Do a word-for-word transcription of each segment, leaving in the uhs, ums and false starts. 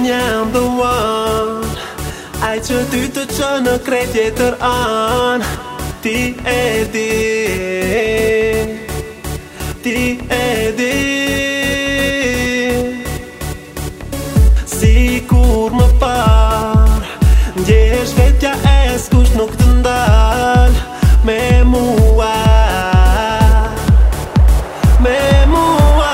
am the one. Ai që ty të që në krejt tjetër an. Ti e di, ti e di. Si kur më par ndjesh vetja e s'kush nuk të ndal. Me mua, me mua.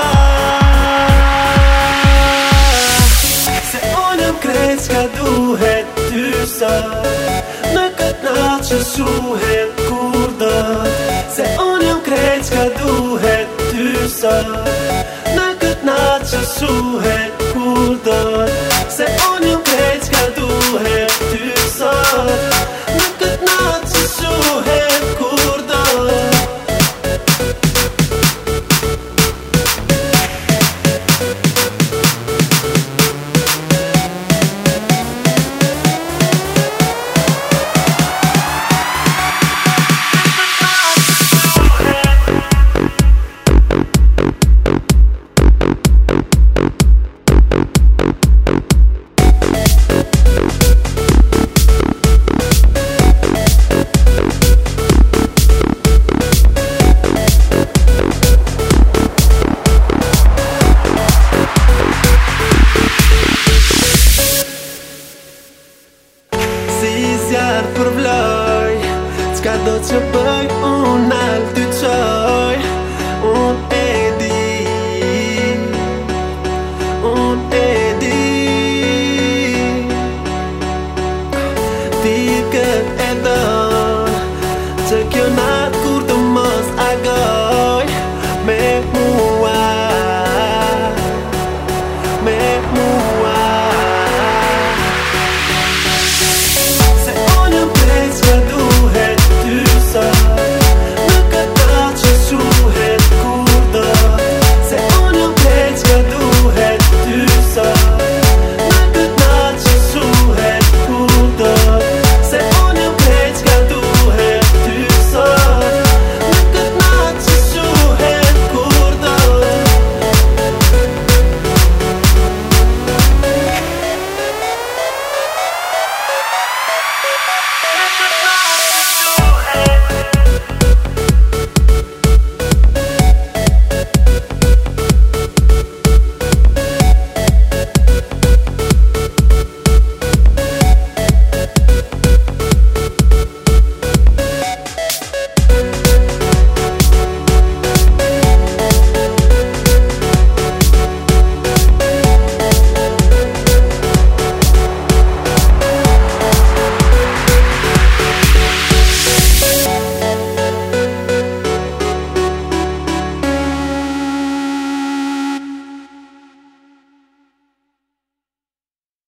Se unë jam krejt s'ka duhet ty sot. Në këtë natë që shuhet kur dot. Se unë jam krejt s'ka duhet ty sot. Në këtë natë që shuhet kur dot. Se unë